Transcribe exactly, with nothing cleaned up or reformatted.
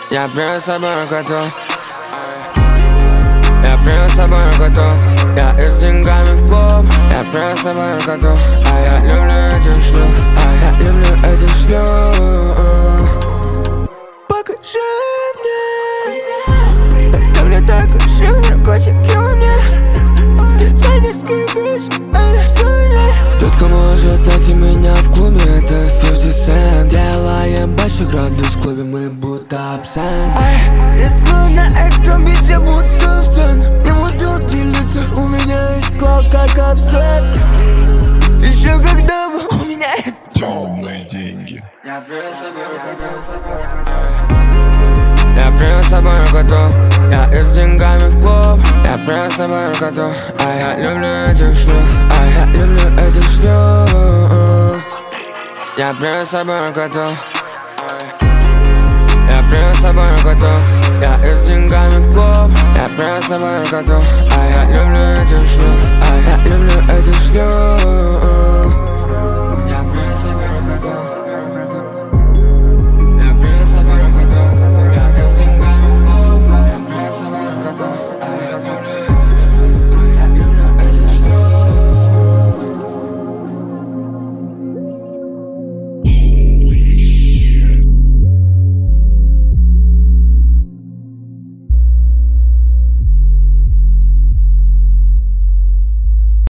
Я принес с собой коту. Я принес с собой коту. Я и с деньгами в клуб. Я принес с собой коту. А я люблю этих шлюх. А я люблю этих шлюх. Покажи мне. Я люблю такой шлюх, наркотики у меня. Дизайнерские вещи, а я в цене. Тот, кто может найти меня в клубе, это пятьдесят Cent. Делаем большой градус в клубе, мы будто абсент. Рисую на этом бите, будто в цен. Не буду делиться, у меня есть клауд, как офсет. Еще когда бы у меня темные деньги. Я принес с собой коту. Я принес с собой коту. Я и с деньгами в клуб. Я принес с собой коту. А я люблю этих шлюх. А я люблю этих шлюх. Я принес с собой коту. Я принес с собой коту. Я и с деньгами в клуб. Я принес с собой коту. А я люблю этих шлюх. А я люблю этих шлюх.